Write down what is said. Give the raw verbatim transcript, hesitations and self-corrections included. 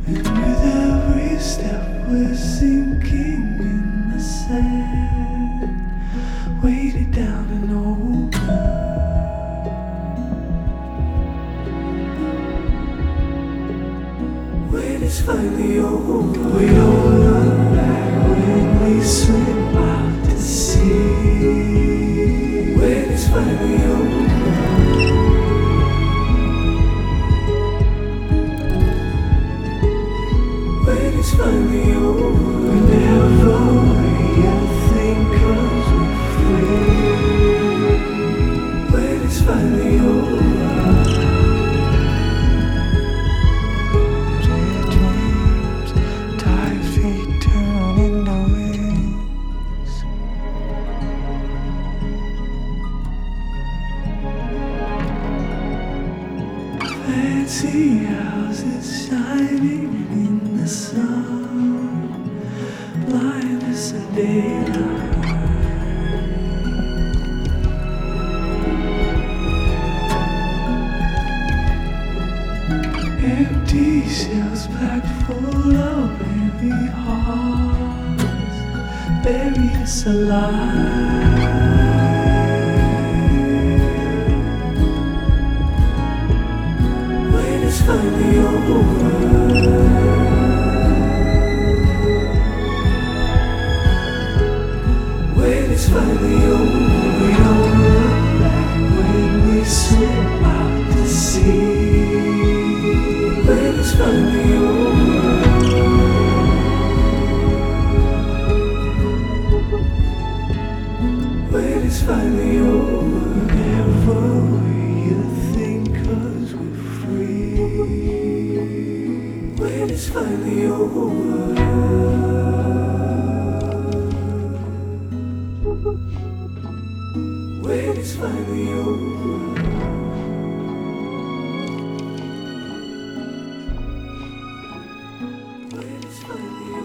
And with every step we're sinking in the sand, weighted down and over. When it's finally over, we don't look back when we swim out to sea. When it's finally over, when it's finally over, whenever you think 'cause we're free. When it's finally over, daydreams, tired feet turn into wings. Fancy houses shining in the sun, blind as the daylight. Empty shells packed full of heavy hearts, bury us alive. When it's finally over, when it's finally over, we don't look back when we swim out to sea. When it's finally over, when it's finally over, never you think 'cause we're free. When it's finally over, when it's finally over, when it's finally over.